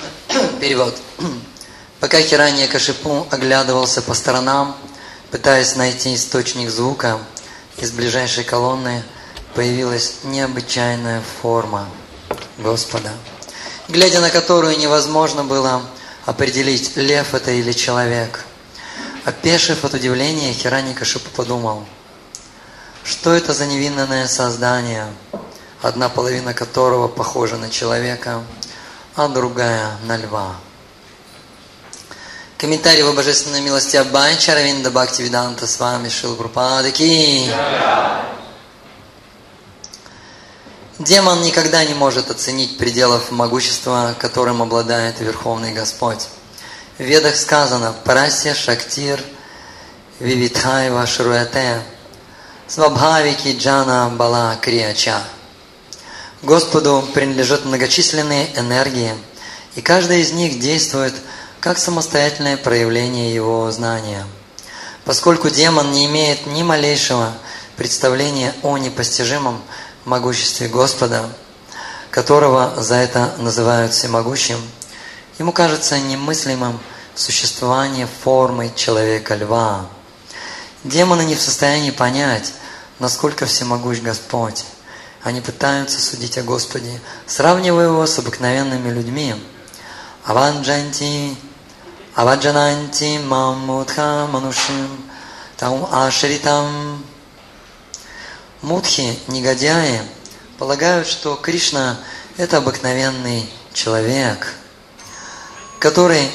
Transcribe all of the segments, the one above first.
Перевод. Пока Хираньякашипу оглядывался по сторонам, пытаясь найти источник звука, из ближайшей колонны появилась необычайная форма Господа, глядя на которую невозможно было определить, лев это или человек. Опешив от удивления, Хираньякашипу подумал, что это за невинное создание, одна половина которого похожа на человека, а другая на льва. Комментарий его божественной милости Аббай Чаравинда Бхактивиданта с вами Шрила Прабхупада ки. Демон никогда не может оценить пределов могущества, которым обладает Верховный Господь. В Ведах сказано «Парасья Шактир Вивитхайва Шруяте Свабхавики Джана Бала Крияча». Господу принадлежат многочисленные энергии, и каждая из них действует как самостоятельное проявление его знания. Поскольку демон не имеет ни малейшего представления о непостижимом могуществе Господа, которого за это называют всемогущим, ему кажется немыслимым существование формы человека-льва. Демоны не в состоянии понять, насколько всемогущ Господь. Они пытаются судить о Господе, сравнивая его с обыкновенными людьми. Аваджананти маммудха манушим таум ашритам. Мудхи, негодяи, полагают, что Кришна – это обыкновенный человек, который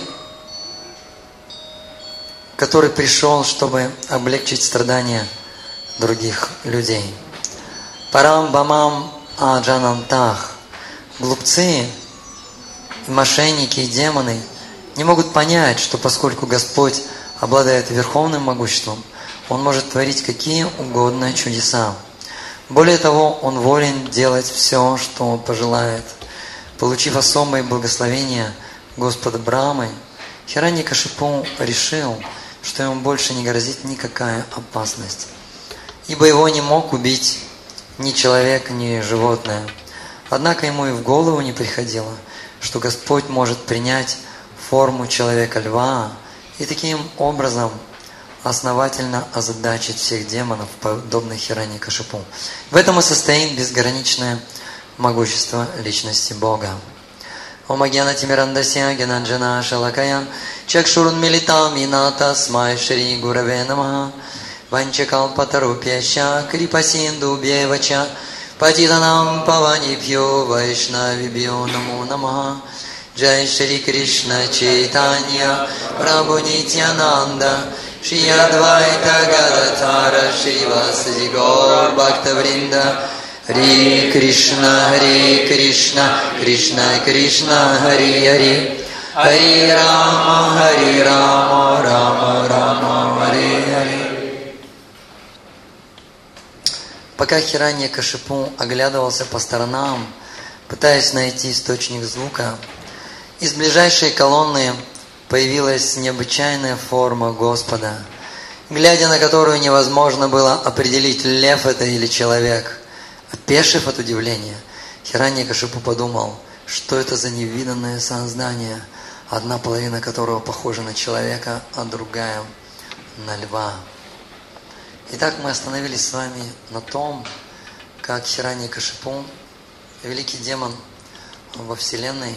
пришел, чтобы облегчить страдания других людей. Парам бамам аджанантах. Глупцы, и мошенники, и демоны не могут понять, что поскольку Господь обладает верховным могуществом, Он может творить какие угодно чудеса. Более того, Он волен делать все, что пожелает. Получив особое благословение Господа Брамы, Хираньякашипу решил, что ему больше не грозит никакая опасность, ибо его не мог убить ни человек, ни животное. Однако ему и в голову не приходило, что Господь может принять форму человека-льва и таким образом основательно озадачить всех демонов, подобных Хираньякашипу. В этом и состоит безграничное могущество личности Бога. Ом агьянатимирандасья гьянанджана шалакая чакшурун милитам йена тасмай шри гураве намаха ванчакалпатарупьяща крипасиндубьевача патитанам паванибхьо вайшнавибхьо намо намаха. Джай Шри Кришна Чайтанья Прабху Нитьянанда Шри Адвайта Гададхара Шривасади Гаур Бхактавринда. Хари Кришна, Кришна Кришна, Хари Хари, Хари Рама, Рама Рама, Хари Хари. Пока Хираньякашипу оглядывался по сторонам, пытаясь найти источник звука, из ближайшей колонны появилась необычайная форма Господа, глядя на которую невозможно было определить, лев это или человек. Опешив от удивления, Хираньякашипу подумал, что это за невиданное создание, одна половина которого похожа на человека, а другая на льва. Итак, мы остановились с вами на том, как Хираньякашипу, великий демон во Вселенной,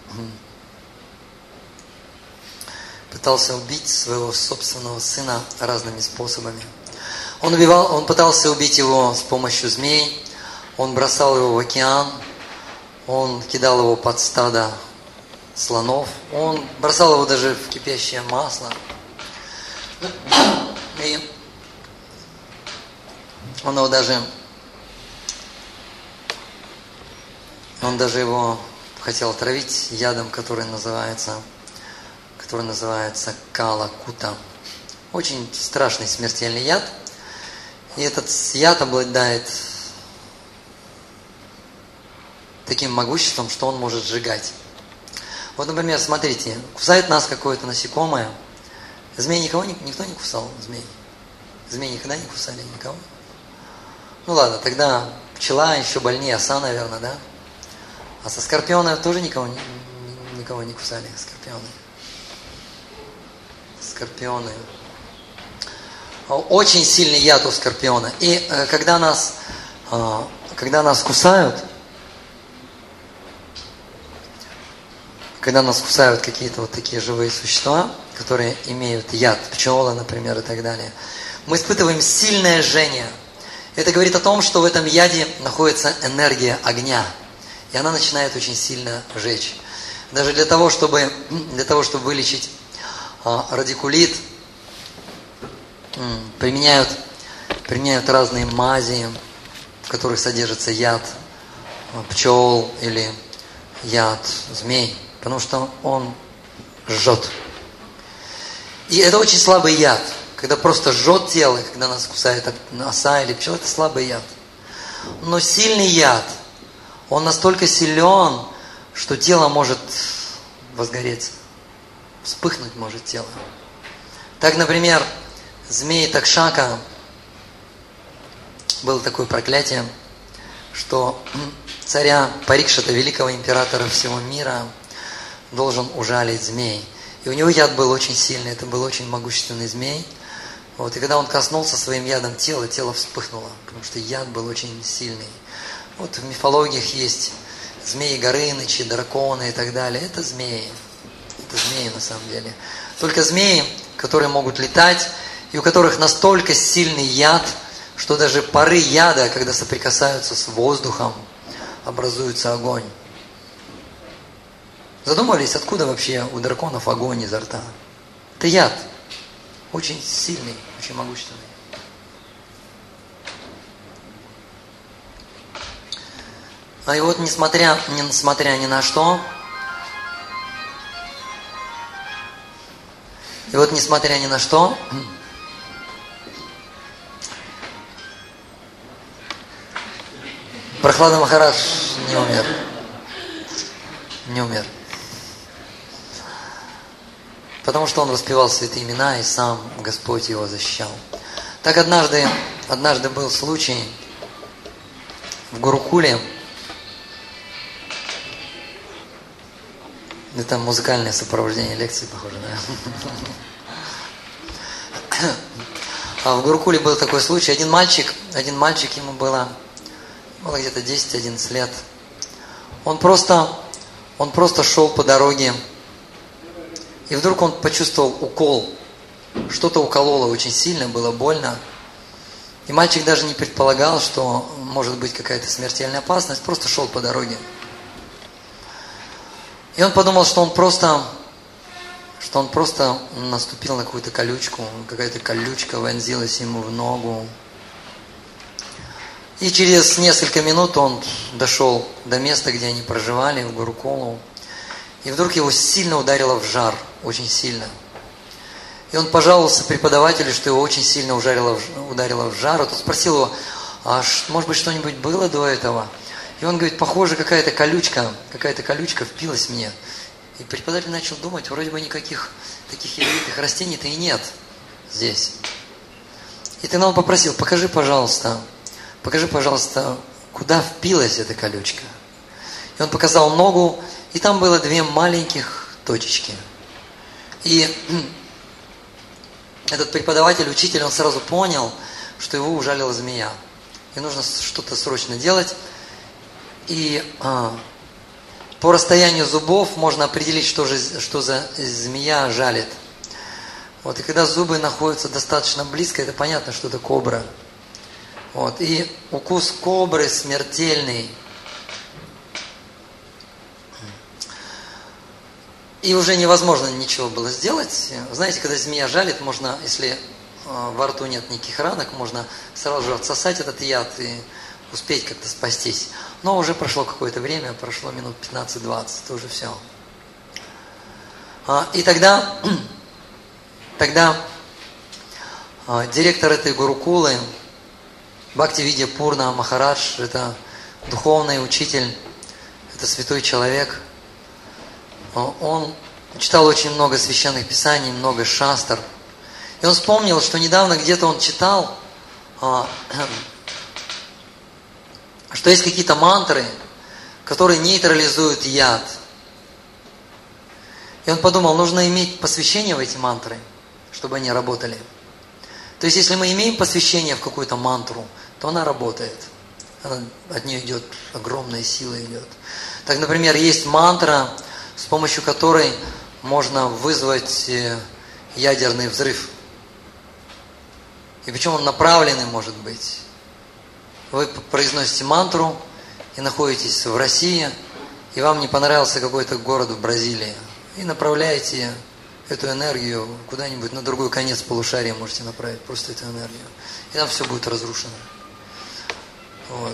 пытался убить своего собственного сына разными способами. Он пытался убить его с помощью змей, он бросал его в океан, он кидал его под стадо слонов, он бросал его даже в кипящее масло. И он даже его хотел отравить ядом, который называется кала-кута. Очень страшный смертельный яд. И этот яд обладает таким могуществом, что он может сжигать. Вот, например, смотрите, кусает нас какое-то насекомое. Змей никто не кусал, змей. Змей никогда не кусали никого. Ну ладно, тогда пчела еще больнее, оса, наверное, да? А со скорпиона тоже никого никого не кусали скорпионы. Скорпионы. Очень сильный яд у скорпиона. И когда нас кусают, какие-то вот такие живые существа, которые имеют яд, пчелы, например, и так далее, мы испытываем сильное жжение. Это говорит о том, что в этом яде находится энергия огня. И она начинает очень сильно жечь. Даже для того, чтобы вылечить радикулит, применяют разные мази, в которых содержится яд пчел или яд змей, потому что он жжет. И это очень слабый яд. Когда просто жжет тело, когда нас кусает оса или пчела, это слабый яд. Но сильный яд, он настолько силен, что тело может возгореться. Вспыхнуть может тело. Так, например, змеи Такшака, было такое проклятие, что царя Парикшита, великого императора всего мира, должен ужалить змей. И у него яд был очень сильный, это был очень могущественный змей. Вот, и когда он коснулся своим ядом тела, тело вспыхнуло, потому что яд был очень сильный. Вот в мифологиях есть змеи Горынычи, драконы и так далее. Это змеи. Это змеи на самом деле. Только змеи, которые могут летать, и у которых настолько сильный яд, что даже пары яда, когда соприкасаются с воздухом, образуется огонь. Задумывались, откуда вообще у драконов огонь изо рта? Это яд. Очень сильный, очень могущественный. А и вот несмотря ни на что, Прохлада Махарадж не умер. Потому что он воспевал святые имена, и сам Господь его защищал. Так однажды был случай в Гурукуле. Это музыкальное сопровождение лекции, похоже, да? А в Гурукуле был такой случай. Один мальчик, ему было где-то 10-11 лет. Он просто шел по дороге, и вдруг он почувствовал укол. Что-то укололо очень сильно, было больно. И мальчик даже не предполагал, что может быть какая-то смертельная опасность, просто шел по дороге. И он подумал, что он просто наступил на какую-то колючку, какая-то колючка вонзилась ему в ногу. И через несколько минут он дошел до места, где они проживали, в Гурукулу. И вдруг его сильно ударило в жар, очень сильно. И он пожаловался преподавателю, что его очень сильно ударило в жар. Тот спросил его, а может быть что-нибудь было до этого? И он говорит, похоже, какая-то колючка впилась мне. И преподаватель начал думать, вроде бы никаких таких ядовитых растений-то и нет здесь. И тогда он попросил, покажи, пожалуйста, куда впилась эта колючка. И он показал ногу, и там было 2 маленьких точечки. И этот преподаватель, учитель, он сразу понял, что его ужалила змея. И нужно что-то срочно делать. И по расстоянию зубов можно определить, что за змея жалит. Вот, и когда зубы находятся достаточно близко, это понятно, что это кобра. Вот, и укус кобры смертельный. И уже невозможно ничего было сделать. Знаете, когда змея жалит, можно, если во рту нет никаких ранок, можно сразу же отсосать этот яд и успеть как-то спастись. Но уже прошло какое-то время, прошло минут 15-20, это уже все. И тогда директор этой Гурукулы, Бхактивидья Пурна Махарадж, это духовный учитель, это святой человек. Он читал очень много священных писаний, много шастр. И он вспомнил, что недавно где-то он читал, что есть какие-то мантры, которые нейтрализуют яд. И он подумал, нужно иметь посвящение в эти мантры, чтобы они работали. То есть, если мы имеем посвящение в какую-то мантру, то она работает. От нее идет огромная сила идет. Так, например, есть мантра, с помощью которой можно вызвать ядерный взрыв. И причем он направленный может быть. Вы произносите мантру и находитесь в России, и вам не понравился какой-то город в Бразилии. И направляете эту энергию куда-нибудь на другой конец полушария можете направить, просто эту энергию. И там все будет разрушено. Вот.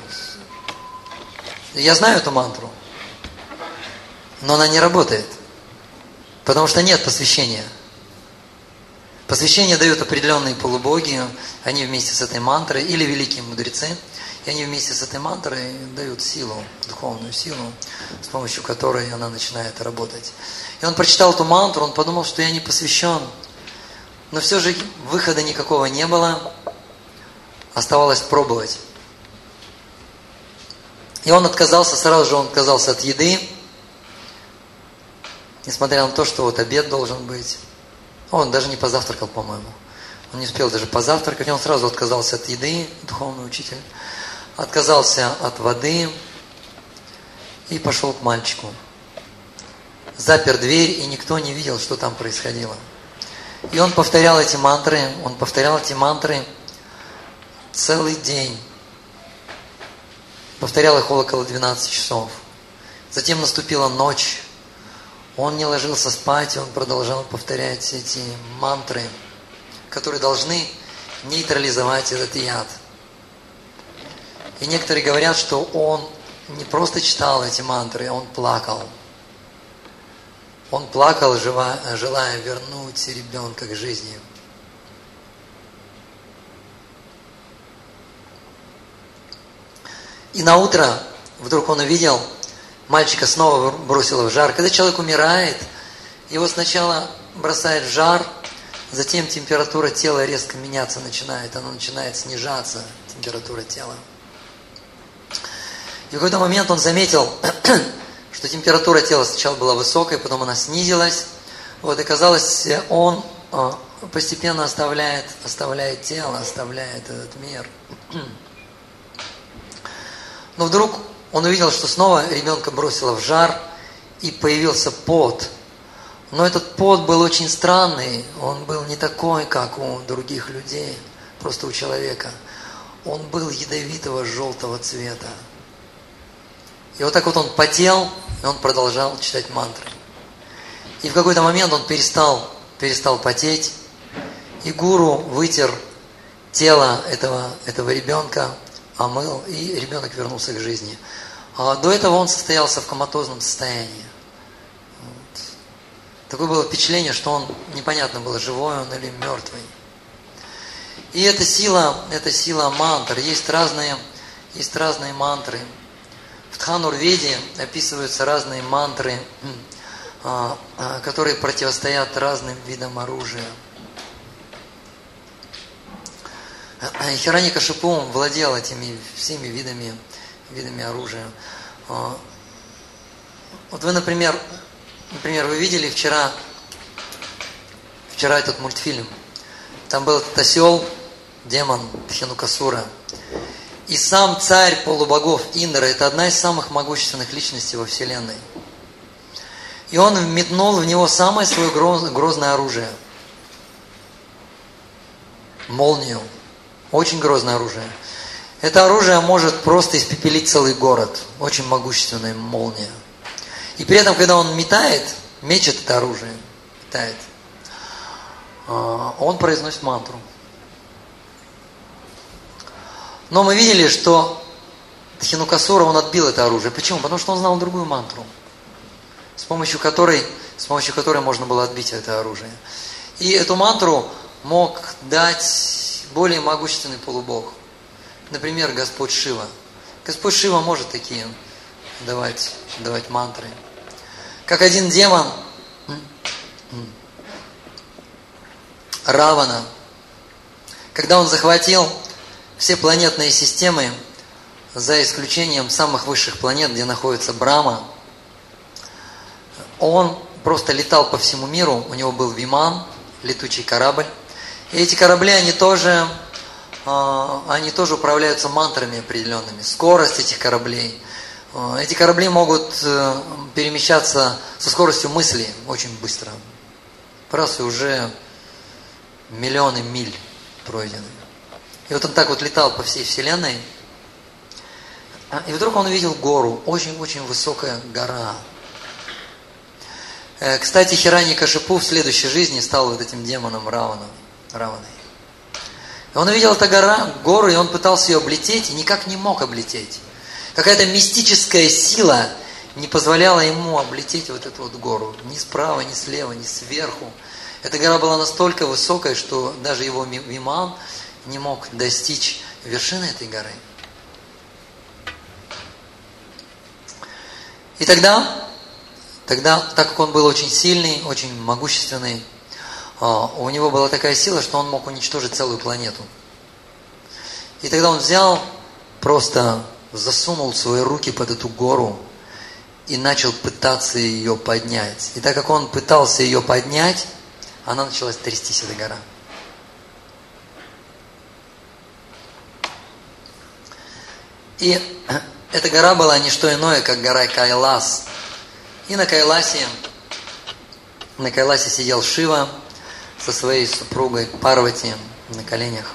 Я знаю эту мантру, но она не работает, потому что нет посвящения. Посвящение дают определенные полубоги, они вместе с этой мантрой, или великие мудрецы, и они вместе с этой мантрой дают силу, духовную силу, с помощью которой она начинает работать. И он прочитал эту мантру, он подумал, что я не посвящен, но все же выхода никакого не было, оставалось пробовать. И он отказался, сразу же он отказался от еды, несмотря на то, что вот обед должен быть. Он даже не позавтракал, по-моему. Он не успел даже позавтракать, он сразу отказался от еды, духовный учитель. Отказался от воды и пошел к мальчику. Запер дверь, и никто не видел, что там происходило. И он повторял эти мантры, целый день. Повторял их около 12 часов. Затем наступила ночь. Он не ложился спать, он продолжал повторять эти мантры, которые должны нейтрализовать этот яд. И некоторые говорят, что он не просто читал эти мантры, он плакал. Он плакал, желая вернуть ребенка к жизни. И на утро вдруг он увидел, мальчика снова бросило в жар. Когда человек умирает, его сначала бросает в жар, затем температура тела резко меняться начинает, она начинает снижаться, температура тела. И в какой-то момент он заметил, что температура тела сначала была высокой, потом она снизилась. Вот, и казалось, он постепенно оставляет тело, оставляет этот мир. Но вдруг он увидел, что снова ребенка бросило в жар, и появился пот. Но этот пот был очень странный, он был не такой, как у других людей, просто у человека. Он был ядовитого желтого цвета. И вот так вот он потел, и он продолжал читать мантры. И в какой-то момент он перестал потеть, и гуру вытер тело этого ребенка, омыл, и ребенок вернулся к жизни. А до этого он состоялся в коматозном состоянии. Вот. Такое было впечатление, что он непонятно было, живой он или мертвый. И эта сила мантр. Есть разные мантры. В Дханурведе описываются разные мантры, которые противостоят разным видам оружия. Хираньякашипу владел этими всеми видами оружия. Вот вы, например, вы видели вчера этот мультфильм. Там был этот осел, демон Дхенукасура. И сам царь полубогов Индра – это одна из самых могущественных личностей во Вселенной. И он метнул в него самое свое грозное оружие. Молнию. Очень грозное оружие. Это оружие может просто испепелить целый город. Очень могущественная молния. И при этом, когда он мечет это оружие, он произносит мантру. Но мы видели, что Дхенукасура, он отбил это оружие. Почему? Потому что он знал другую мантру, с помощью которой можно было отбить это оружие. И эту мантру мог дать более могущественный полубог. Например, Господь Шива. Господь Шива может такие давать мантры. Как один демон, Равана, когда он захватил все планетные системы, за исключением самых высших планет, где находится Брахма, он просто летал по всему миру, у него был виман, летучий корабль. И эти корабли, они тоже управляются мантрами определенными. Скорость этих кораблей. Эти корабли могут перемещаться со скоростью мысли очень быстро. Раз и уже миллионы миль пройдены. И вот он так вот летал по всей Вселенной. И вдруг он увидел гору, очень-очень высокая гора. Кстати, Хираньякашипу в следующей жизни стал вот этим демоном Раваной. И он увидел эту гору, и он пытался ее облететь, и никак не мог облететь. Какая-то мистическая сила не позволяла ему облететь вот эту вот гору. Ни справа, ни слева, ни сверху. Эта гора была настолько высокой, что даже его виман не мог достичь вершины этой горы. И тогда, так как он был очень сильный, очень могущественный, у него была такая сила, что он мог уничтожить целую планету. И тогда он взял, просто засунул свои руки под эту гору и начал пытаться ее поднять. И так как он пытался ее поднять, она началась трястись, эта гора. И эта гора была не что иное, как гора Кайлас. И на Кайласе сидел Шива со своей супругой Парвати на коленях.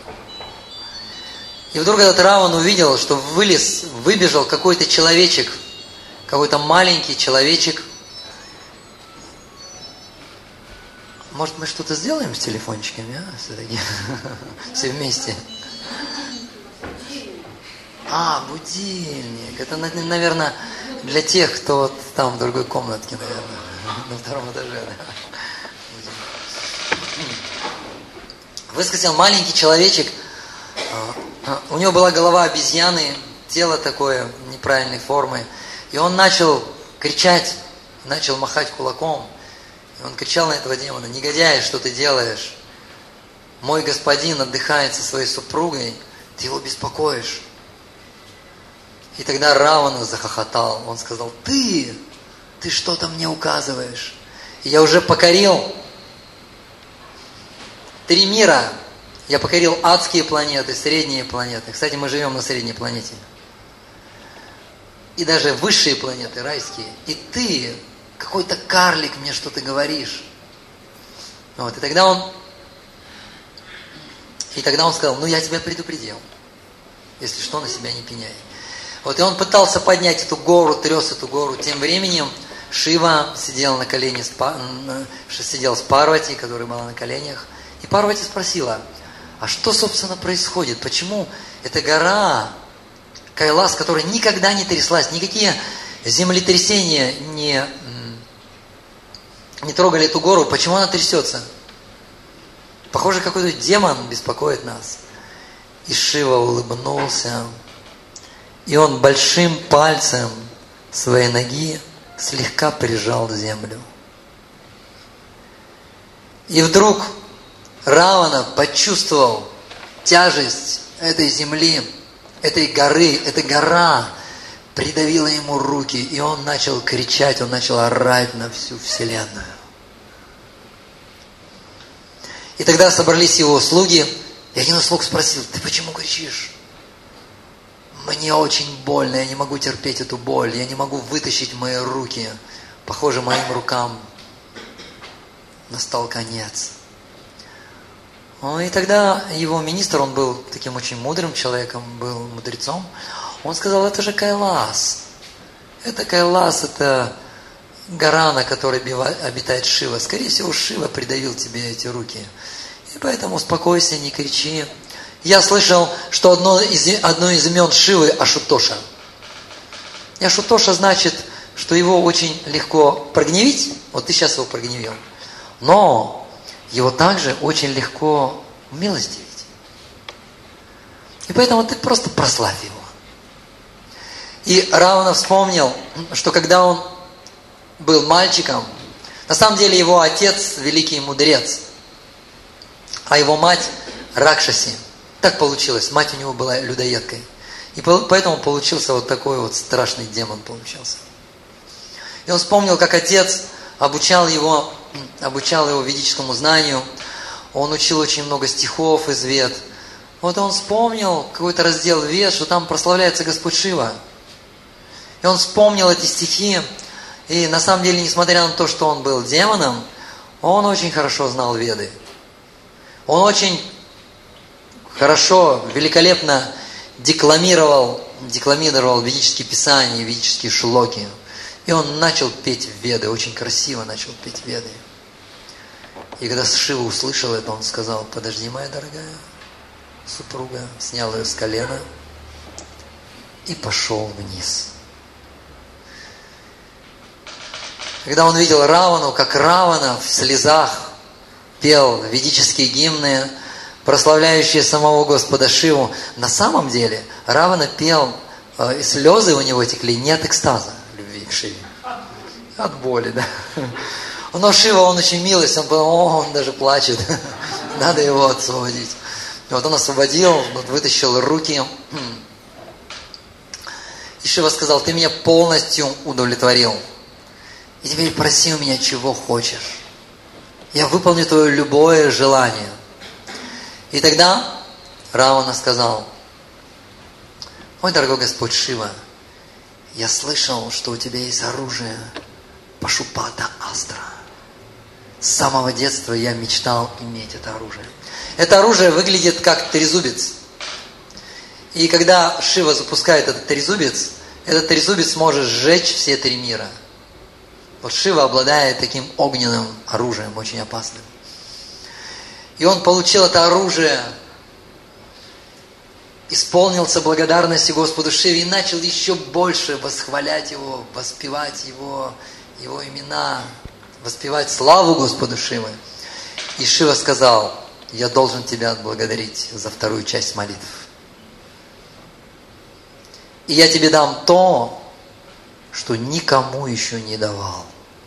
И вдруг этот Раван увидел, что выбежал какой-то человечек, какой-то маленький человечек. Может, мы что-то сделаем с телефончиками, а? Все-таки. Все вместе. Будильник. Это, наверное, для тех, кто вот там в другой комнатке, наверное. На втором этаже, да. Выскочил маленький человечек. У него была голова обезьяны, тело такое неправильной формы. И он начал кричать, начал махать кулаком. И он кричал на этого демона: негодяй, что ты делаешь? Мой господин отдыхает со своей супругой, ты его беспокоишь. И тогда Равана захохотал. Он сказал: ты что-то мне указываешь. И я уже покорил 3 мира. Я покорил адские планеты, средние планеты. Кстати, мы живем на средней планете. И даже высшие планеты, райские. И ты, какой-то карлик, мне что-то говоришь. Вот. И тогда он сказал: я тебя предупредил. Если что, на себя не пеняй. Вот. И он пытался поднять эту гору, тряс эту гору. Тем временем Шива сидел на колене, сидел с Парвати, которая была на коленях. И Парвати спросила: а что, собственно, происходит? Почему эта гора Кайлас, которая никогда не тряслась, никакие землетрясения не трогали эту гору, почему она трясется? Похоже, какой-то демон беспокоит нас. И Шива улыбнулся, и он большим пальцем своей ноги слегка прижал землю. И вдруг Равана почувствовал тяжесть этой земли, этой горы. Эта гора придавила ему руки, и он начал кричать, он начал орать на всю Вселенную. И тогда собрались его слуги, и один из слуг спросил: ты почему кричишь? Мне очень больно, я не могу терпеть эту боль, я не могу вытащить мои руки. Похоже, моим рукам настал конец. И тогда его министр, он был таким очень мудрым человеком, был мудрецом, он сказал: это же Кайлас. Это Кайлас, это гора, на которой обитает Шива. Скорее всего, Шива придавил тебе эти руки. И поэтому успокойся, не кричи. Я слышал, что одно из имен Шивы – Ашутоша. И Ашутоша значит, что его очень легко прогневить. Вот ты сейчас его прогневил. Но его также очень легко умилостивить. И поэтому ты просто прославь его. И Равана вспомнил, что когда он был мальчиком, на самом деле его отец – великий мудрец, а его мать – Ракшаси. Так получилось. Мать у него была людоедкой. И поэтому получился вот такой вот страшный демон получился. И он вспомнил, как отец обучал его ведическому знанию, он учил очень много стихов из Вед. Вот он вспомнил какой-то раздел Вед, что там прославляется Господь Шива. И он вспомнил эти стихи, и на самом деле, несмотря на то, что он был демоном, он очень хорошо знал Веды. Он очень хорошо, великолепно декламировал ведические писания, ведические шлоки. И он начал петь Веды, очень красиво начал петь Веды. И когда Шива услышал это, он сказал: подожди, моя дорогая супруга, снял ее с колена и пошел вниз. Когда он видел Равану, как Равана в слезах пел ведические гимны, прославляющие самого Господа Шиву, на самом деле Равана пел, и слезы у него текли не от экстаза любви к Шиве, от боли, да. Но Шива, он очень милостивый, он подумал: он даже плачет, надо его освободить. И вот он освободил, вытащил руки. И Шива сказал: ты меня полностью удовлетворил. И теперь проси у меня, чего хочешь. Я выполню твое любое желание. И тогда Равана сказал: ой, дорогой Господь Шива, я слышал, что у тебя есть оружие Пашупата Астра. С самого детства я мечтал иметь это оружие. Это оружие выглядит как трезубец. И когда Шива запускает этот трезубец может сжечь все три мира. Вот Шива обладает таким огненным оружием, очень опасным. И он получил это оружие, исполнился благодарности Господу Шиве и начал еще больше восхвалять Его, воспевать Его имена, воспевать славу Господу Шивы. И Шива сказал: я должен тебя отблагодарить за вторую часть молитв. И я тебе дам то, что никому еще не давал.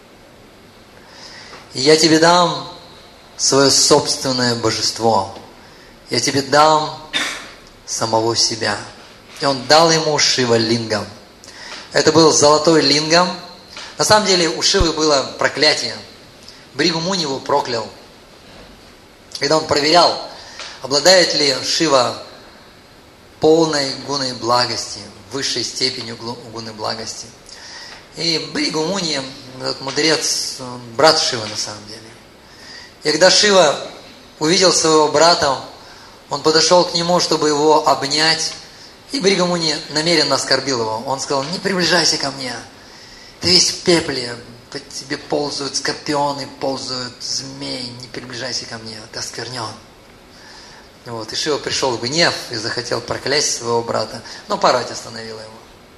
И я тебе дам свое собственное божество. Я тебе дам самого себя. И он дал ему Шива лингам. Это был золотой лингам. На самом деле у Шивы было проклятие. Бригу Муни его проклял. Когда он проверял, обладает ли Шива полной гуной благости, высшей степенью гуны благости. И Бригу Муни, этот мудрец, брат Шивы на самом деле. И когда Шива увидел своего брата, он подошел к нему, чтобы его обнять. И Бригу Муни намеренно оскорбил его. Он сказал: не приближайся ко мне. Ты весь в пепле, по тебе ползают скорпионы, ползают змеи. Не приближайся ко мне, ты осквернен. Вот. И Шива пришел в гнев и захотел проклясть своего брата. Но Парвати остановила его.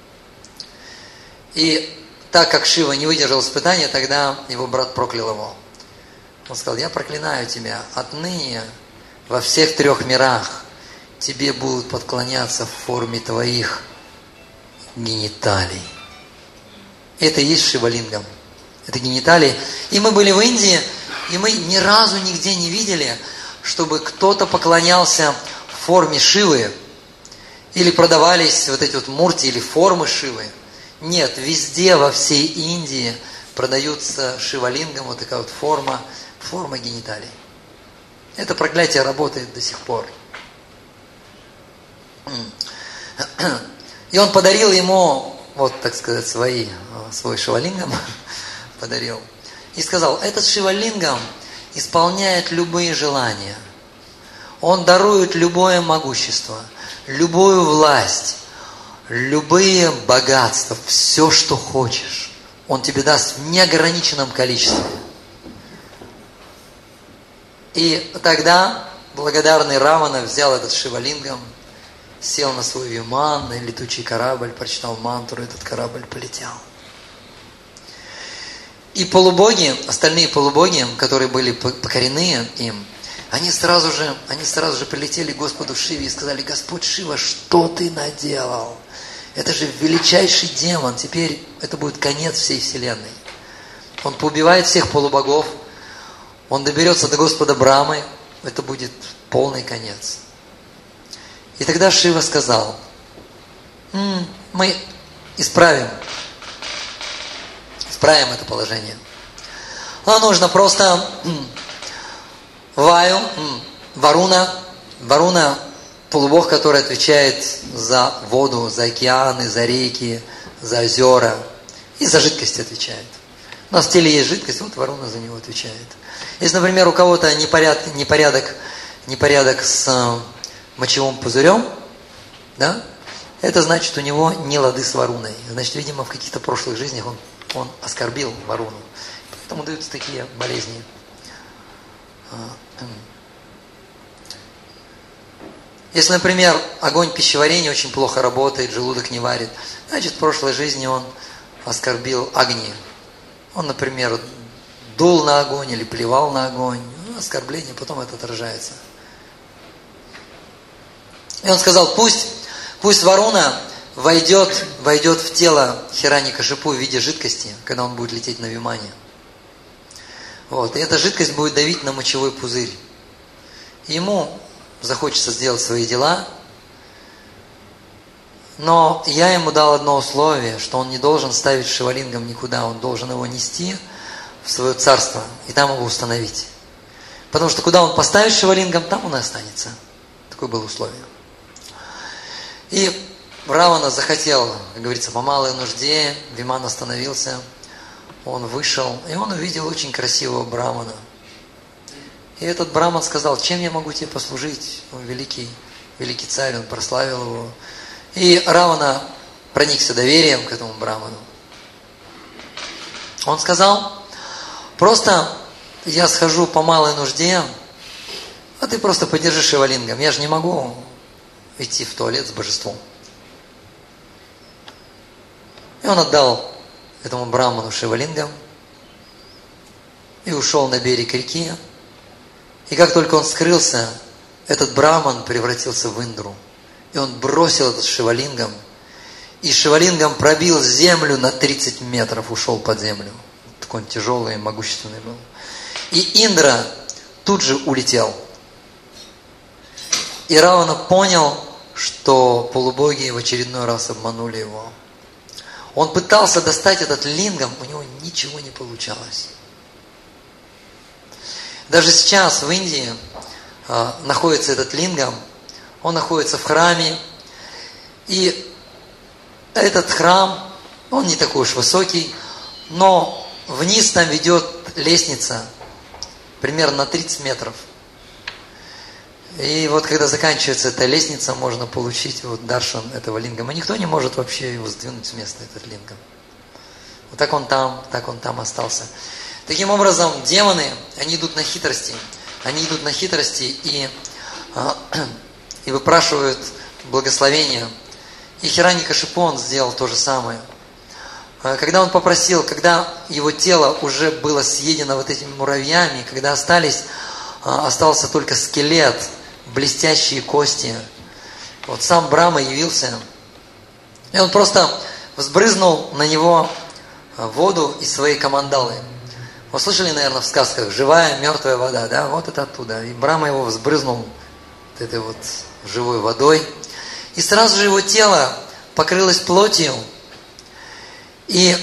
И так как Шива не выдержал испытания, тогда его брат проклял его. Он сказал: я проклинаю тебя. Отныне во всех трех мирах тебе будут подклоняться в форме твоих гениталий. Это и есть Шивалингам. Это гениталии. И мы были в Индии, и мы ни разу нигде не видели, чтобы кто-то поклонялся в форме Шивы, или продавались вот эти вот мурти или формы Шивы. Нет, везде, во всей Индии продаются Шивалингам, вот такая вот форма гениталий. Это проклятие работает до сих пор. И он подарил ему, вот, так сказать, свой Шивалингам подарил. И сказал: этот Шивалингам исполняет любые желания. Он дарует любое могущество, любую власть, любые богатства, все, что хочешь. Он тебе даст в неограниченном количестве. И тогда благодарный Равана взял этот Шивалингам, сел на свой виман, на летучий корабль, прочитал мантру, этот корабль полетел. И полубоги, остальные полубоги, которые были покорены им, они сразу же прилетели к Господу Шиве и сказали: Господь Шива, что ты наделал? Это же величайший демон, теперь это будет конец всей вселенной. Он поубивает всех полубогов, он доберется до Господа Брамы, это будет полный конец. И тогда Шива сказал: мы исправим это положение. Но нужно просто Варуна, полубог, который отвечает за воду, за океаны, за реки, за озера и за жидкость отвечает. У нас в теле есть жидкость, вот Варуна за него отвечает. Если, например, у кого-то непорядок с мочевым пузырем, да, это значит, у него не лады с Варуной. Значит, видимо, в каких-то прошлых жизнях он оскорбил Варуну. Поэтому даются такие болезни. Если, например, огонь пищеварения очень плохо работает, желудок не варит, значит, в прошлой жизни он оскорбил Агни. Он, например, дул на огонь или плевал на огонь. Оскорбление, потом это отражается. И он сказал, пусть Варуна войдет в тело Хираньякашипу в виде жидкости, когда он будет лететь на Вимане. Вот. И эта жидкость будет давить на мочевой пузырь. И ему захочется сделать свои дела, но я ему дал одно условие, что он не должен ставить Шивалингам никуда, он должен его нести в свое царство и там его установить. Потому что куда он поставит Шивалингам, там он и останется. Такое было условие. И Равана захотел, как говорится, по малой нужде, Виман остановился, он вышел, и он увидел очень красивого брамана. И этот браман сказал, чем я могу тебе послужить? Он великий царь, он прославил его. И Равана проникся доверием к этому браману. Он сказал, просто я схожу по малой нужде, а ты просто подержи Шивалингам. Я же не могу идти в туалет с божеством. И он отдал этому браману Шивалингам и ушел на берег реки. И как только он скрылся, этот браман превратился в Индру. И он бросил этот Шивалингам. И Шивалингам пробил землю на 30 метров, ушел под землю. Такой он тяжелый и могущественный был. И Индра тут же улетел. И Равана понял, что полубоги в очередной раз обманули его. Он пытался достать этот лингам, у него ничего не получалось. Даже сейчас в Индии находится этот лингам, он находится в храме, и этот храм, он не такой уж высокий, но вниз там ведет лестница, примерно на 30 метров. И вот когда заканчивается эта лестница, можно получить вот даршан этого лингама. И никто не может вообще его сдвинуть с места, этот лингам. Вот так он там остался. Таким образом, демоны, они идут на хитрости. Они идут на хитрости и выпрашивают благословения. И Хираньякашипу он сделал то же самое. Когда он попросил, когда его тело уже было съедено вот этими муравьями, когда остался только скелет, блестящие кости, вот сам Брахма явился, и он просто взбрызнул на него воду из своей камандалы. Вы слышали, наверное, в сказках, живая, мертвая вода, да, вот это оттуда. И Брахма его взбрызнул вот этой вот живой водой, и сразу же его тело покрылось плотью, и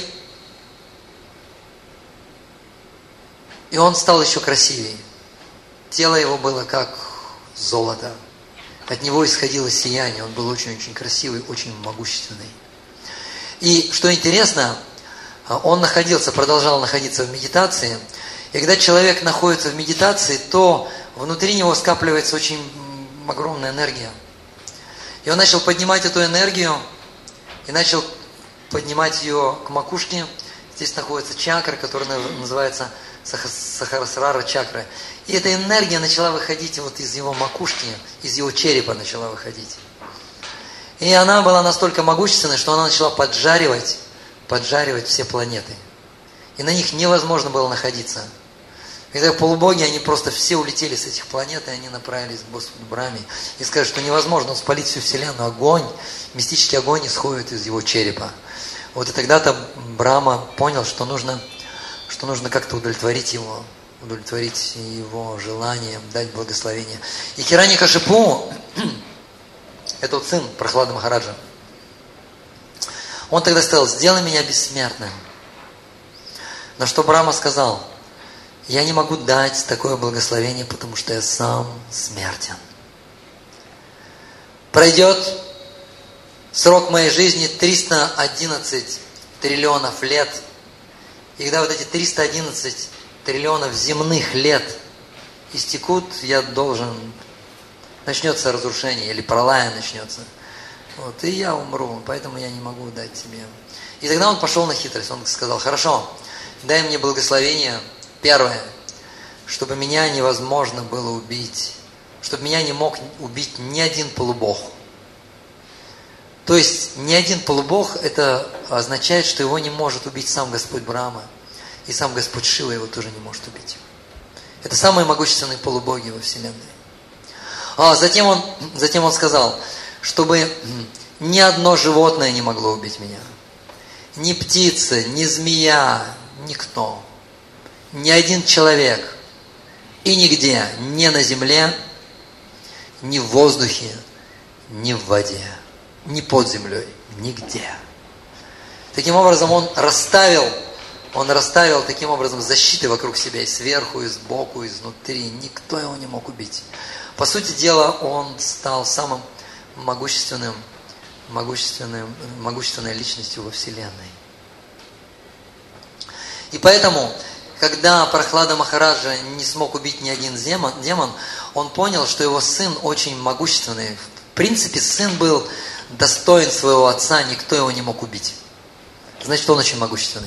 он стал еще красивее. Тело его было как золото. От него исходило сияние. Он был очень-очень красивый, очень могущественный. И что интересно, он продолжал находиться в медитации. И когда человек находится в медитации, то внутри него скапливается очень огромная энергия. И он начал поднимать эту энергию, и начал поднимать ее к макушке. Здесь находится чакра, которая называется Сахасрара чакра. И эта энергия начала выходить вот из его макушки, из его черепа начала выходить. И она была настолько могущественной, что она начала поджаривать все планеты. И на них невозможно было находиться. Когда полубоги, они просто все улетели с этих планет, и они направились к Господу Брахме. И сказали, что невозможно спалить всю Вселенную. Огонь, мистический огонь исходит из его черепа. Вот и тогда-то Брахма понял, что нужно как-то удовлетворить его желание, дать благословение. И Хираньякашипу, это вот сын Прахлады Махараджа, он тогда сказал, сделай меня бессмертным. На что Брахма сказал, Я не могу дать такое благословение, потому что я сам смертен. Пройдет срок моей жизни 311 триллионов лет. И когда вот эти 311 триллионов земных лет истекут, я должен... Начнется разрушение, или пролая начнется. Вот, и я умру, поэтому я не могу дать тебе. И тогда он пошел на хитрость. Он сказал: хорошо, дай мне благословение. Первое, чтобы меня невозможно было убить. Чтобы меня не мог убить ни один полубог. То есть, ни один полубог, это означает, что его не может убить сам Господь Брахма. И сам Господь Шива его тоже не может убить. Это самые могущественные полубоги во Вселенной. Затем он сказал, чтобы ни одно животное не могло убить меня. Ни птица, ни змея, никто. Ни один человек. И нигде, ни на земле, ни в воздухе, ни в воде, ни под землей, нигде. Таким образом, он расставил таким образом защиты вокруг себя и сверху, и сбоку, и изнутри. Никто его не мог убить. По сути дела, он стал самым могущественной личностью во Вселенной. И поэтому, когда Прахлада Махараджа не смог убить ни один демон, он понял, что его сын очень могущественный. В принципе, сын был достоин своего отца, никто его не мог убить. Значит, он очень могущественный.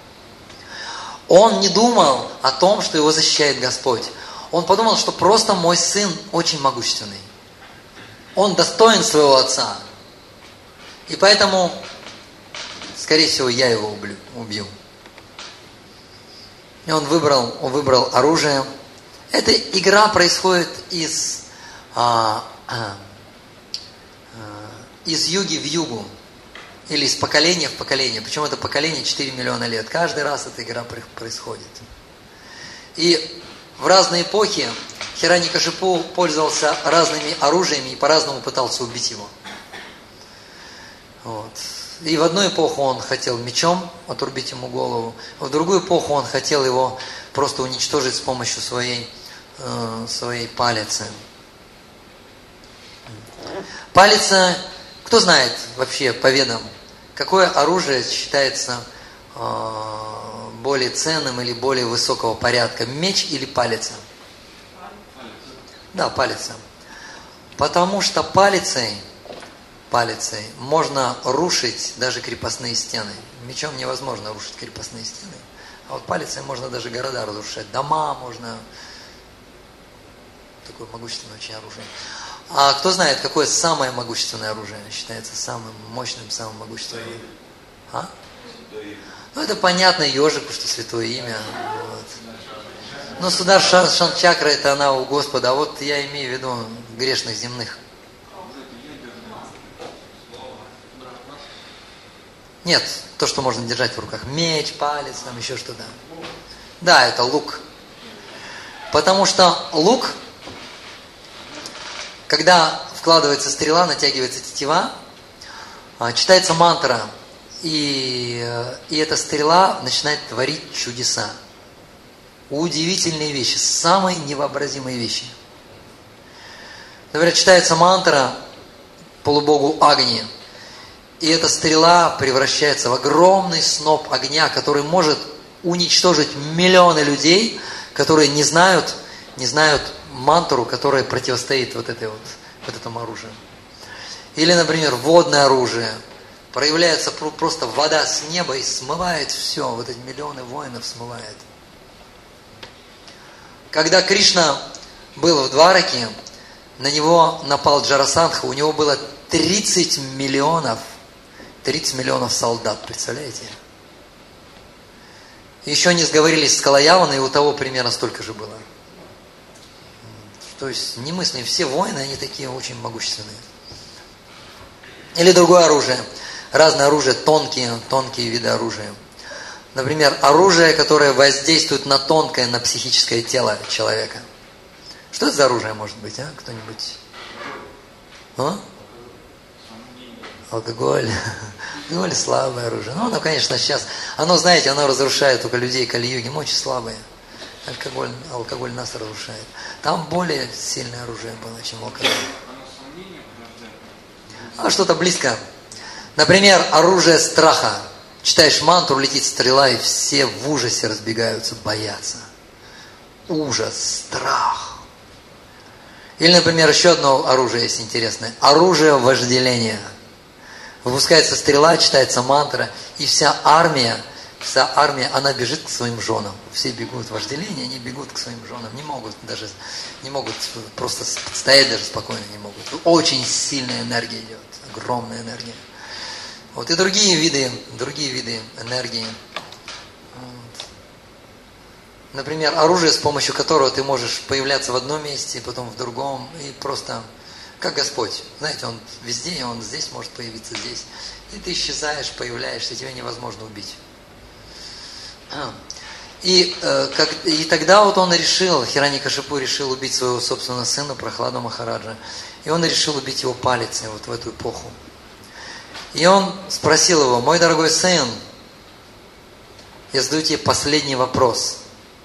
Он не думал о том, что его защищает Господь. Он подумал, что просто мой сын очень могущественный. Он достоин своего отца. И поэтому, скорее всего, я его убью. И он выбрал оружие. Эта игра происходит из юги в югу. Или из поколения в поколение. Причем это поколение 4 миллиона лет. Каждый раз эта игра происходит. И в разные эпохи Хираньякашипу пользовался разными оружиями и по-разному пытался убить его. Вот. И в одну эпоху он хотел мечом отрубить ему голову, в другую эпоху он хотел его просто уничтожить с помощью своей палицы. Палица, кто знает вообще по ведам, какое оружие считается более ценным или более высокого порядка, меч или палица? Да, палица. Потому что палицей можно рушить даже крепостные стены. Мечом невозможно рушить крепостные стены. А вот палицей можно даже города разрушать. Дома можно. Такое могущественное очень оружие. А кто знает, какое самое могущественное оружие считается самым мощным, самым могущественным? Ну, это понятно ежику, что святое имя. Вот. Но Сударшан чакра, это она у Господа. А вот я имею в виду грешных земных. Нет, то, что можно держать в руках. Меч, палец, там еще что-то. Да, это лук. Потому что лук, когда вкладывается стрела, натягивается тетива, читается мантра, и эта стрела начинает творить чудеса. Удивительные вещи, самые невообразимые вещи. Например, читается мантра полубогу Агни, и эта стрела превращается в огромный сноп огня, который может уничтожить миллионы людей, которые не знают мантру, которая противостоит вот этому оружию. Или, например, водное оружие. Проявляется просто вода с неба и смывает все. Вот эти миллионы воинов смывает. Когда Кришна был в Двараке, на него напал Джарасандха, у него было 30 миллионов солдат, представляете? Еще не сговорились с Калаяваной, и у того примерно столько же было. То есть немыслимо, все воины, они такие очень могущественные. Или другое оружие. Разное оружие, тонкие виды оружия. Например, оружие, которое воздействует на тонкое, на психическое тело человека. Что это за оружие может быть, кто-нибудь? Алкоголь. Алкоголь слабое оружие. Ну, оно, конечно, сейчас, оно разрушает только людей Кали-юги, очень слабое. Алкоголь нас разрушает. Там более сильное оружие было, чем алкоголь. А что-то близко. Например, оружие страха. Читаешь мантру, летит стрела, и все в ужасе разбегаются, боятся. Ужас, страх. Или, например, еще одно оружие есть интересное. Оружие вожделения. Выпускается стрела, читается мантра, и вся армия, она бежит к своим женам. Все бегут в вожделение, они бегут к своим женам. Не могут просто стоять даже спокойно не могут. Очень сильная энергия идет, огромная энергия. Вот и другие виды энергии. Вот. Например, оружие, с помощью которого ты можешь появляться в одном месте, потом в другом, и просто, как Господь. Знаете, Он везде, Он здесь может появиться, здесь. И ты исчезаешь, появляешься, тебя невозможно убить. И тогда вот он решил, Хираньякашипу решил убить своего собственного сына, Прахладу Махараджа. И он решил убить его палицей вот в эту эпоху. И он спросил его: мой дорогой сын, я задаю тебе последний вопрос.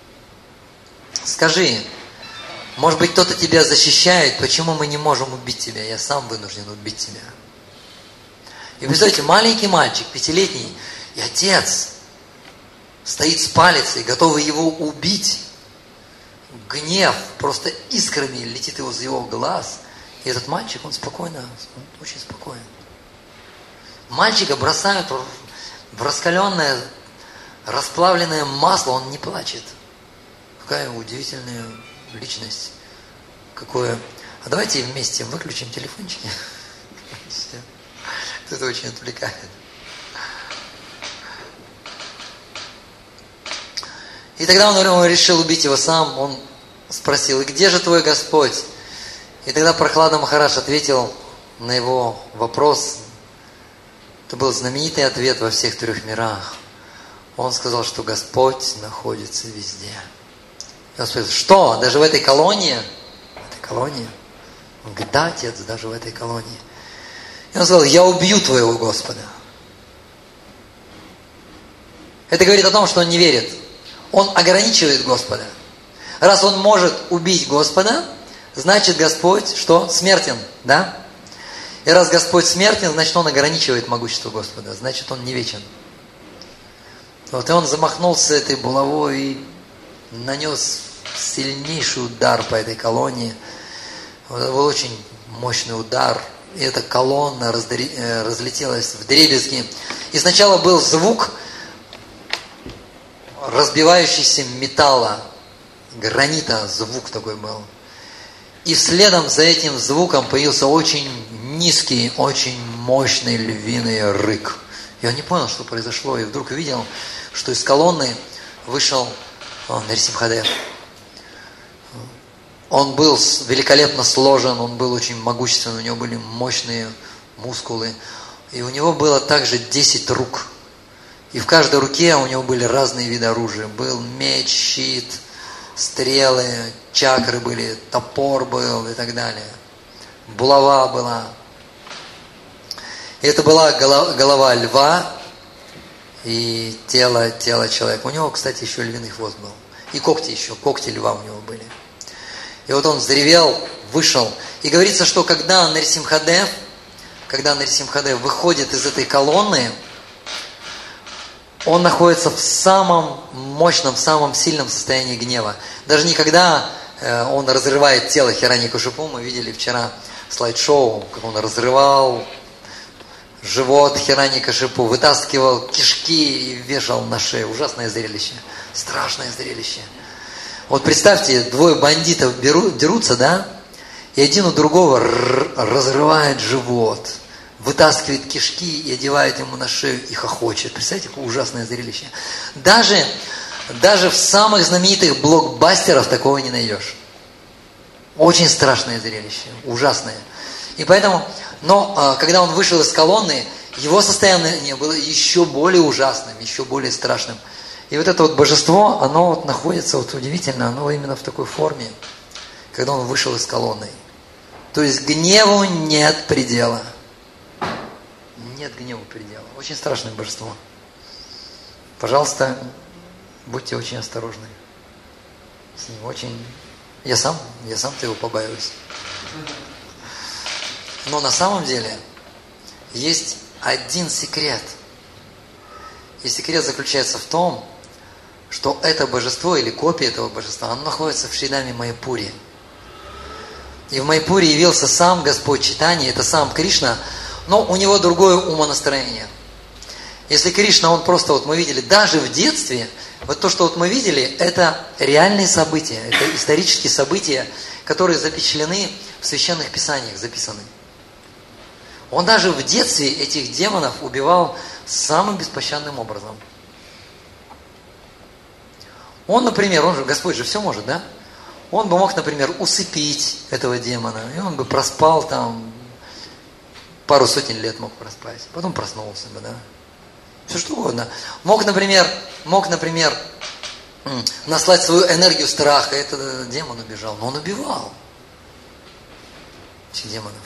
Скажи, может быть, кто-то тебя защищает, почему мы не можем убить тебя? Я сам вынужден убить тебя. И представьте, маленький мальчик, 5-летний, и отец стоит с палицей, готовый его убить. Гнев просто искрами летит из его глаз. И этот мальчик, он спокойно, он очень спокоен. Мальчика бросают в раскаленное, расплавленное масло, он не плачет. Какая удивительная личность. Какое. А давайте вместе выключим телефончики. Это очень отвлекает. И тогда он решил убить его сам. Он спросил: и где же твой Господь? И тогда Прахлада Махарадж ответил на его вопрос. Это был знаменитый ответ во всех 3 мирах. Он сказал, что Господь находится везде. И он спросил: что, даже в этой колонии? В этой колонии? Он говорит: да, отец, даже в этой колонии. И он сказал: я убью твоего Господа. Это говорит о том, что он не верит. Он ограничивает Господа. Раз он может убить Господа, значит Господь что? Смертен, да? И раз Господь смертен, значит Он ограничивает могущество Господа, значит Он не вечен. Вот и он замахнулся этой булавой и нанес сильнейший удар по этой колонне. Это был очень мощный удар. И эта колонна разлетелась вдребезги. И сначала был звук разбивающийся металла, гранита, звук такой был. И следом за этим звуком появился очень низкий, очень мощный львиный рык. И он не понял, что произошло, и вдруг увидел, что из колонны вышел Нарисимхадев. Он был великолепно сложен, он был очень могущественный, у него были мощные мускулы. И у него было также 10 рук. И в каждой руке у него были разные виды оружия. Был меч, щит, стрелы, чакры были, топор был и так далее. Булава была. И это была голова льва и тело человека. У него, кстати, еще львиный хвост был. И когти льва у него были. И вот он заревел, вышел. И говорится, что когда Нарисимхадев выходит из этой колонны, он находится в самом мощном, самом сильном состоянии гнева. Даже не когда он разрывает тело Хираньякашипу, мы видели вчера слайд-шоу, как он разрывал живот Хираньякашипу, вытаскивал кишки и вешал на шею. Ужасное зрелище, страшное зрелище. Вот представьте, 2 бандитов дерутся, да, и один у другого разрывает живот, вытаскивает кишки и одевает ему на шею и хохочет. Представляете, какое ужасное зрелище. Даже в самых знаменитых блокбастерах такого не найдешь. Очень страшное зрелище, ужасное. И поэтому, когда он вышел из колонны, его состояние было еще более ужасным, еще более страшным. И вот это вот божество, оно вот находится, вот удивительно, оно именно в такой форме, когда он вышел из колонны. То есть гневу нет предела. Нет гневу предела. Очень страшное божество. Пожалуйста, будьте очень осторожны. С ним очень... Я сам-то его побаиваюсь. Но на самом деле есть один секрет. И секрет заключается в том, что это божество или копия этого божества, оно находится в Шридаме Майяпуре. И в Майяпуре явился сам Господь Чайтанья, это сам Кришна, но у него другое умонастроение. Если Кришна, он просто, вот мы видели, даже в детстве, вот то, что вот мы видели, это реальные события, это исторические события, которые запечатлены в священных писаниях, записаны. Он даже в детстве этих демонов убивал самым беспощадным образом. Он, например, он же, Господь же все может, да? Он бы мог, например, усыпить этого демона, и он бы проспал там, пару сотен лет мог проспать, потом проснулся бы, да? Все что угодно. Мог, например, наслать свою энергию страха, и этот демон убежал, но он убивал этих демонов.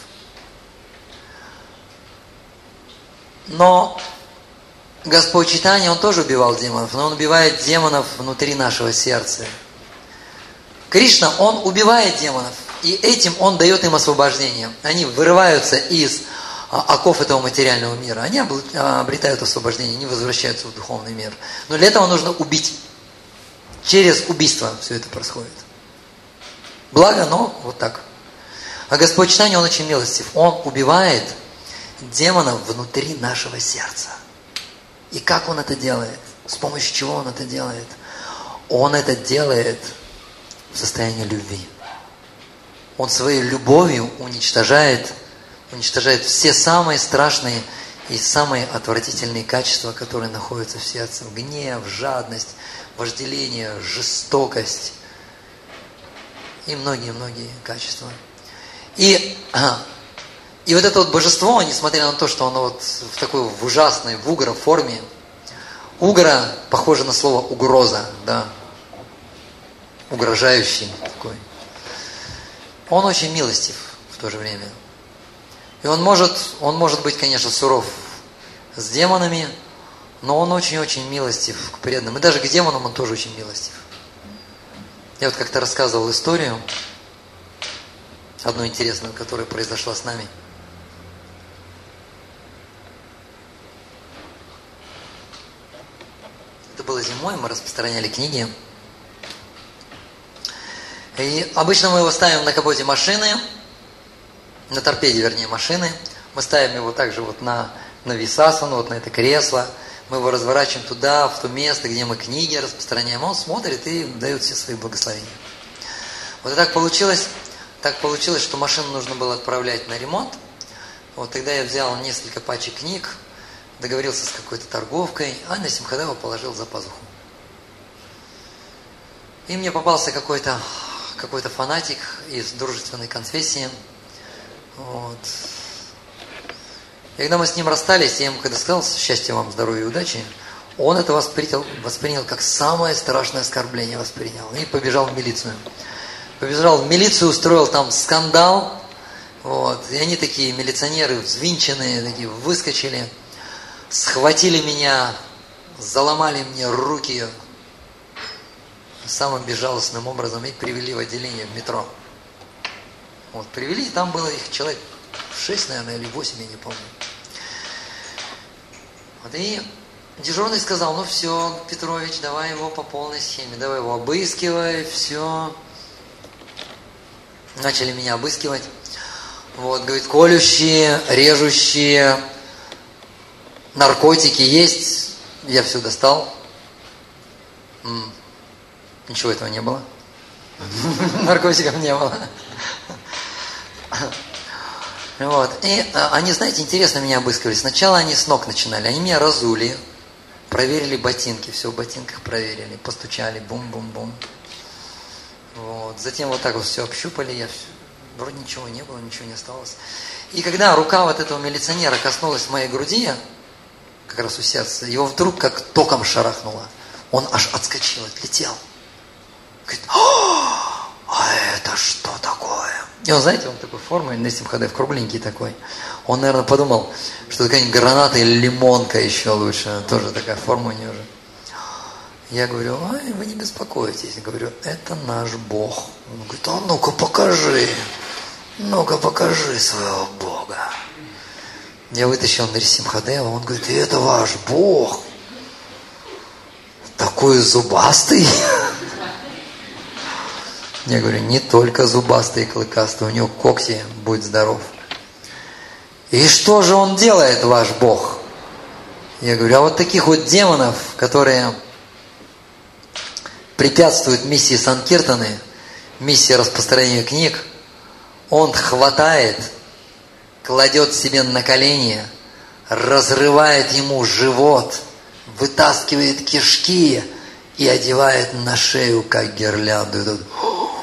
Но Господь Чайтанья, он тоже убивал демонов, но он убивает демонов внутри нашего сердца. Кришна, он убивает демонов, и этим он дает им освобождение. Они вырываются из оков этого материального мира, они обретают освобождение, они возвращаются в духовный мир. Но для этого нужно убить. Через убийство все это происходит. Благо, но вот так. А Господь Чайтанья, он очень милостив. Он убивает демонов внутри нашего сердца. И как он это делает? С помощью чего он это делает? Он это делает в состоянии любви. Он своей любовью уничтожает все самые страшные и самые отвратительные качества, которые находятся в сердце. Гнев, жадность, вожделение, жестокость и многие-многие качества. И вот это вот божество, несмотря на то, что оно вот в такой в ужасной, в угра форме, угра похоже на слово угроза, да, угрожающий такой. Он очень милостив в то же время. И он может быть, конечно, суров с демонами, но он очень-очень милостив к преданным. И даже к демонам он тоже очень милостив. Я вот как-то рассказывал историю, одну интересную, которая произошла с нами. Это было зимой, мы распространяли книги. И обычно мы его ставим на капоте машины, на торпеде, вернее, машины. Мы ставим его также вот на висасану, вот на это кресло. Мы его разворачиваем туда, в то место, где мы книги распространяем. Он смотрит и дает все свои благословения. Вот и так получилось, что машину нужно было отправлять на ремонт. Вот тогда я взял несколько пачек книг, договорился с какой-то торговкой, а на Симхадева положил за пазуху. И мне попался какой-то фанатик из дружественной конфессии. Вот. И когда мы с ним расстались, я ему когда сказал счастья вам, здоровья и удачи, он это воспринял как самое страшное оскорбление, и побежал в милицию. Устроил там скандал, вот. И они такие милиционеры взвинченные, такие выскочили, схватили меня, заломали мне руки самым безжалостным образом и привели в отделение в метро. Вот, привели, и там было их человек 6, наверное, или 8, я не помню. Вот, и дежурный сказал, ну все, Петрович, давай его по полной схеме, давай его обыскивай, все. Начали меня обыскивать. Вот, говорит, колющие, режущие, наркотики есть. Я все достал. Ничего этого не было. Наркотиков не было. Вот. И они, знаете, интересно меня обыскивали. Сначала они с ног начинали. Они меня разули, проверили ботинки. Все в ботинках проверили. Постучали. Бум-бум-бум. Вот. Затем вот так вот все общупали. Вроде ничего не было, ничего не осталось. И когда рука вот этого милиционера коснулась моей груди, как раз у сердца, его вдруг как током шарахнуло. Он аж отскочил, отлетел. Говорит, а это что такое? И он, знаете, он такой формы, на Симхадев, кругленький такой. Он, наверное, подумал, что какая-нибудь граната или лимонка еще лучше. Тоже такая форма у него же. Я говорю, ой, вы не беспокойтесь. Я говорю, это наш Бог. Он говорит, а ну-ка покажи. Ну-ка покажи своего Бога. Я вытащил Нарисимхадева, он говорит, и это ваш Бог. Такой зубастый. Я говорю, не только зубастый и клыкастый, у него когти, будь здоров. И что же он делает, ваш Бог? Я говорю, а вот таких вот демонов, которые препятствуют миссии Санкиртаны, миссии распространения книг, он хватает, кладет себе на колени, разрывает ему живот, вытаскивает кишки и одевает на шею, как гирлянду. И тут,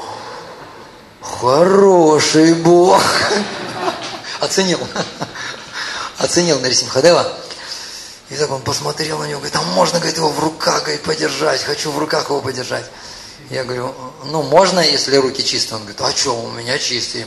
хороший Бог. Оценил Нарисимхадева. И так он посмотрел на него, говорит, а можно, говорит, его в руках, говорит, подержать, хочу в руках его подержать. Я говорю, ну можно, если руки чистые? Он говорит, а что, у меня чистые.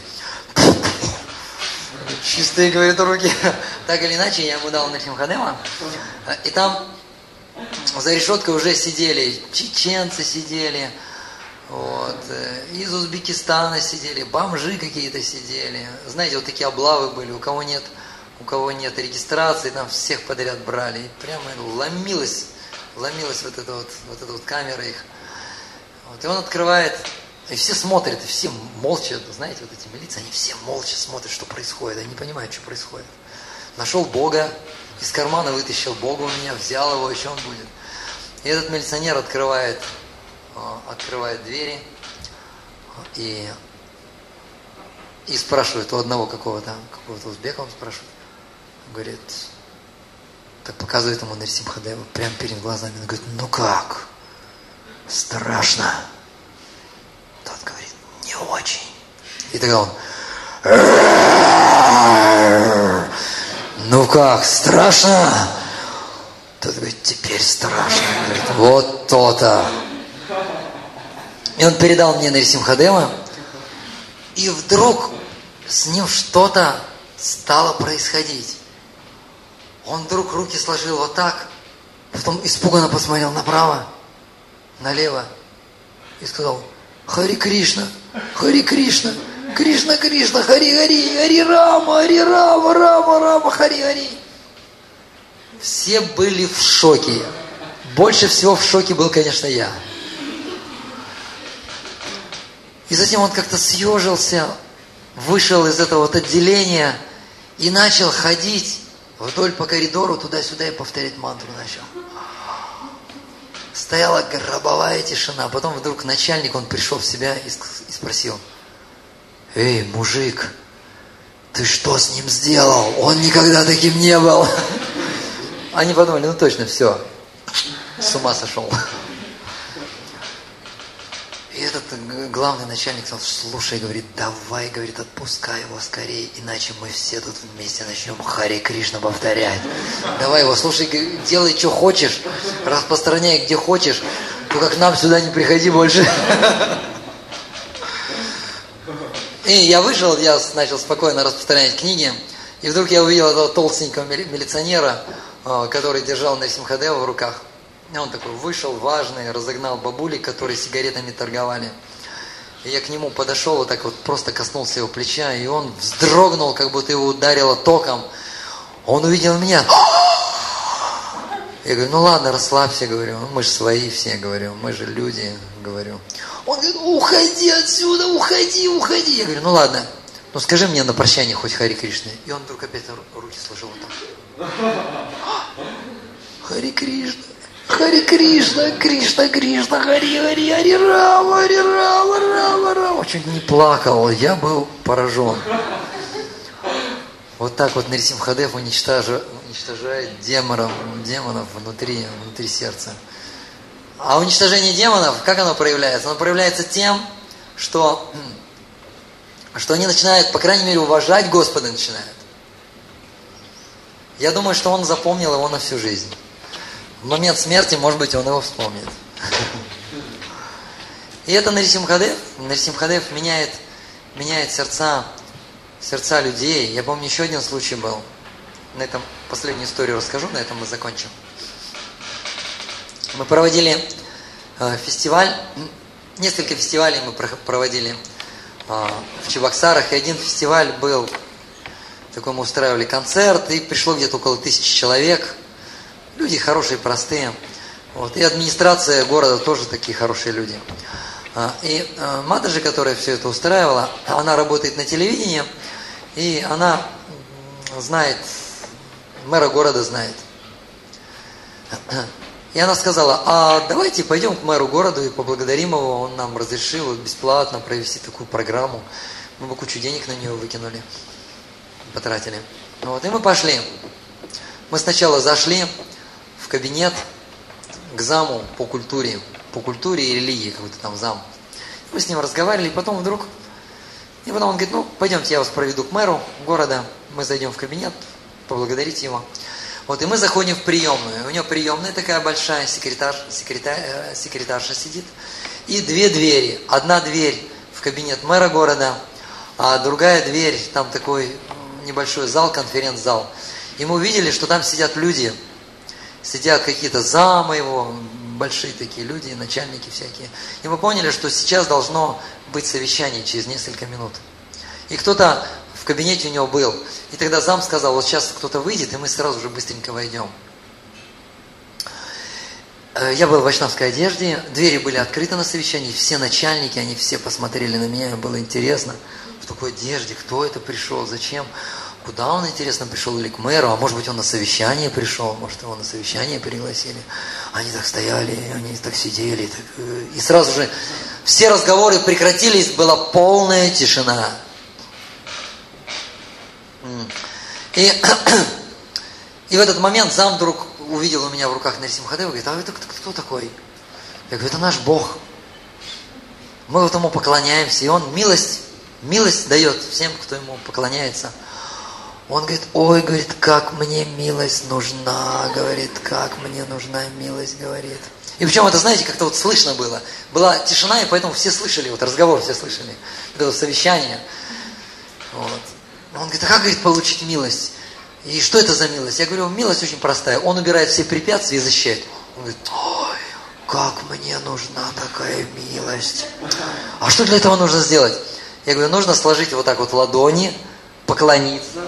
Чистые, говорит, руки. Так или иначе, я ему дал Нарисимхадева. И там за решеткой уже сидели, чеченцы сидели, вот, из Узбекистана сидели, бомжи какие-то сидели. Знаете, вот такие облавы были, у кого нет регистрации, там всех подряд брали. И прямо ломилась вот эта вот камера их. Вот, и он открывает, и все смотрят, и все молча, знаете, вот эти милиции, они все молча смотрят, что происходит, они не понимают, что происходит. Нашел Бога, из кармана вытащил Бога у меня, взял его, еще он будет. И этот милиционер открывает двери и спрашивает у одного какого-то узбека, он спрашивает, говорит, так показывает ему Нарисимхадева прямо перед глазами, он говорит, ну как? Страшно. Тот говорит, не очень. И тогда он, ну как, страшно? Тот говорит, теперь страшно. Говорит, вот то-то. И он передал мне Нарисимхадева, и вдруг с ним что-то стало происходить. Он вдруг руки сложил вот так, потом испуганно посмотрел направо, налево и сказал, Хари Кришна, Кришна, Кришна, Хари Рама, Рама, Хари. Все были в шоке. Больше всего в шоке был, конечно, я. И затем он как-то съежился, вышел из этого вот отделения и начал ходить вдоль по коридору туда-сюда и повторять мантру начал. Стояла гробовая тишина. Потом вдруг начальник, он пришел в себя и спросил, эй, мужик, ты что с ним сделал? Он никогда таким не был. Они подумали, ну точно, все, с ума сошел. И этот главный начальник сказал, слушай, говорит, давай, говорит, отпускай его скорее, иначе мы все тут вместе начнем Хари Кришна повторять. Давай его, слушай, делай, что хочешь, распространяй, где хочешь, только к нам сюда не приходи больше. И я вышел, я начал спокойно распространять книги, и вдруг я увидел этого толстенького милиционера, который держал Нарисимхадева в руках. И он такой вышел, важный, разогнал бабули, которые сигаретами торговали. И я к нему подошел, вот так вот просто коснулся его плеча, и он вздрогнул, как будто его ударило током. Он увидел меня. Я говорю, ну ладно, расслабься, говорю, мы же свои все, говорю, мы же люди, говорю. Он говорит, уходи отсюда, уходи. Я говорю, ну ладно, ну скажи мне на прощание хоть Хари Кришна. И он вдруг опять руки сложил вот так. Хари Кришна. Хари Кришна, Кришна, Хари Рама. Чуть не плакал, я был поражен. Вот так вот Нарисимхадев уничтожает демонов внутри сердца. А уничтожение демонов, как оно проявляется? Оно проявляется тем, что они начинают, по крайней мере, уважать Господа начинают. Я думаю, что он запомнил его на всю жизнь. В момент смерти, может быть, он его вспомнит. И это Нарисимхадев. Нарисимхадев меняет сердца людей. Я помню, еще один случай был. На этом последнюю историю расскажу, на этом мы закончим. Мы проводили фестиваль, несколько фестивалей мы проводили в Чебоксарах, и один фестиваль был, такой мы устраивали концерт, и пришло где-то около 1000 человек, люди хорошие, простые, вот, и администрация города тоже такие хорошие люди. И Матаджи, которая все это устраивала, она работает на телевидении, и она знает, мэра города знает. И она сказала: а давайте пойдем к мэру города и поблагодарим его, он нам разрешил бесплатно провести такую программу. Мы бы кучу денег на нее выкинули, потратили. Вот, и мы пошли. Мы сначала зашли в кабинет к заму по культуре и религии, какой-то там зам. Мы с ним разговаривали, и потом вдруг, и потом он говорит: ну, пойдемте, я вас проведу к мэру города, мы зайдем в кабинет, поблагодарите его. Вот, и мы заходим в приемную. У нее приемная такая большая, секретарша сидит. И 2 двери. Одна дверь в кабинет мэра города, а другая дверь, там такой небольшой зал, конференц-зал. И мы увидели, что там сидят люди. Сидят какие-то замы его, большие такие люди, начальники всякие. И мы поняли, что сейчас должно быть совещание через несколько минут. И кто-то в кабинете у него был. И тогда зам сказал: вот сейчас кто-то выйдет, и мы сразу же быстренько войдем. Я был в вайшнавской одежде, двери были открыты на совещании, все начальники, они все посмотрели на меня, им было интересно, в такой одежде, кто это пришел, зачем, куда он, интересно, пришел, или к мэру, а может быть он на совещание пришел, может его на совещание пригласили. Они так стояли, они так сидели, и сразу же все разговоры прекратились, была полная тишина. И в этот момент зам вдруг увидел у меня в руках Нарисимхадева, говорит: а это кто такой? Я говорю: это наш Бог. Мы вот ему поклоняемся, и он милость дает всем, кто ему поклоняется. Он говорит: ой, говорит, как мне милость нужна, говорит, как мне нужна милость, говорит. И причем это, знаете, как-то вот слышно было. Была тишина, и поэтому все слышали, вот разговор все слышали, это совещание. Вот. Он говорит: а как, говорит, получить милость? И что это за милость? Я говорю: милость очень простая. Он убирает все препятствия и защищает. Он говорит: ой, как мне нужна такая милость. А что для этого нужно сделать? Я говорю: нужно сложить вот так вот ладони, поклониться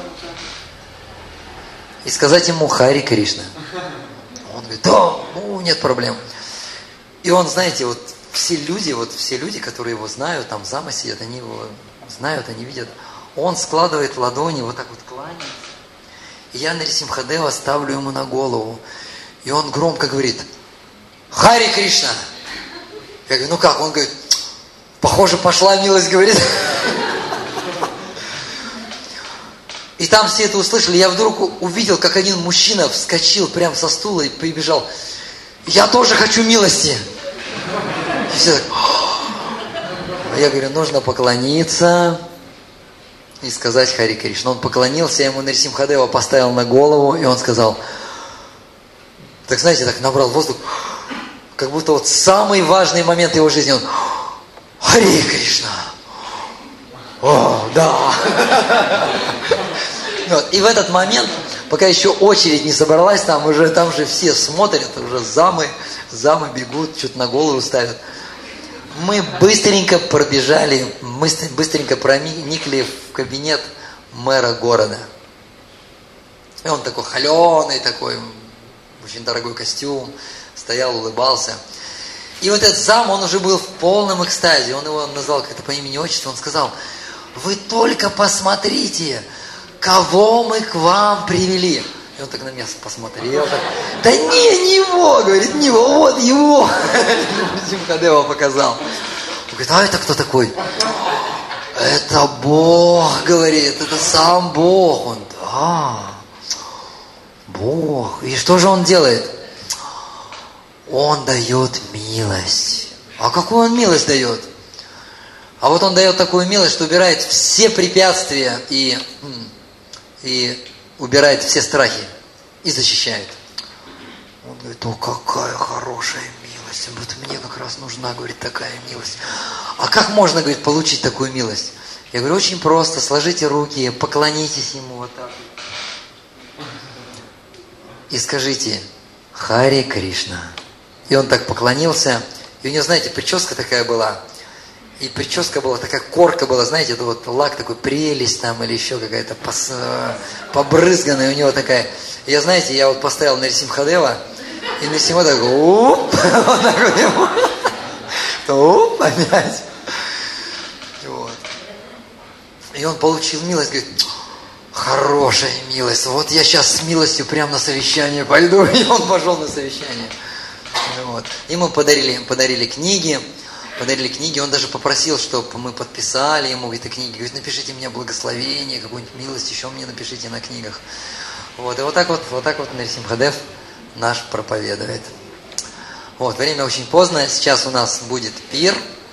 и сказать ему Хари Кришна. Он говорит: да, ну нет проблем. И он, знаете, вот все люди, которые его знают, там замы сидят, они его знают, они видят. Он складывает ладони, вот так вот кланяется. И я Нарисимхадева ставлю ему на голову. И он громко говорит: Хари Кришна. Я говорю: ну как? Он говорит: похоже, пошла милость, говорит. И там все это услышали. Я вдруг увидел, как один мужчина вскочил прямо со стула и прибежал: я тоже хочу милости. И все так. Я говорю: нужно поклониться и сказать Хари Кришна. Он поклонился, я ему Нарисимхадева поставил на голову, и он сказал, так знаете, так набрал воздух, как будто вот самый важный момент его жизни, он: Хари Кришна. О, да. Вот. И в этот момент, пока еще очередь не собралась, там же все смотрят, уже замы бегут, что-то на голову ставят. Мы быстренько пробежали, быстренько проникли в кабинет мэра города. И он такой холеный, такой, очень дорогой костюм, стоял, улыбался. И вот этот зам, он уже был в полном экстазе, он его назвал как-то по имени отчеству, он сказал: вы только посмотрите, кого мы к вам привели. И он так на меня посмотрел. Так, да не его, говорит, не его, вот его. Нарисимхадева показал. Он говорит: а это кто такой? Это Бог, говорит, это сам Бог. Он: да, Бог. И что же он делает? Он дает милость. А какую он милость дает? А вот он дает такую милость, что убирает все препятствия и убирает все страхи и защищает. Он говорит: о, какая хорошая милость. Вот мне как раз нужна, говорит, такая милость. А как можно, говорит, получить такую милость? Я говорю: очень просто. Сложите руки, поклонитесь ему вот так. И скажите: Хари Кришна. И он так поклонился, И у него, знаете, прическа такая была. И прическа была, такая корка была, знаете, это вот лак такой, прелесть там, или еще какая-то побрызганная у него такая. И я, знаете, я вот поставил Нарисимхадева, и Нарисимха так, оп, оп, опять. Вот. И он получил милость, говорит, хорошая милость, вот я сейчас с милостью прямо на совещание пойду. И он пошел на совещание. Вот. Ему подарили книги, он даже попросил, чтобы мы подписали ему эти книги. Говорит, напишите мне благословение, какую-нибудь милость, еще мне напишите на книгах. Вот, и вот так вот Нарисимхадев наш проповедует. Вот, время очень поздно, сейчас у нас будет пир.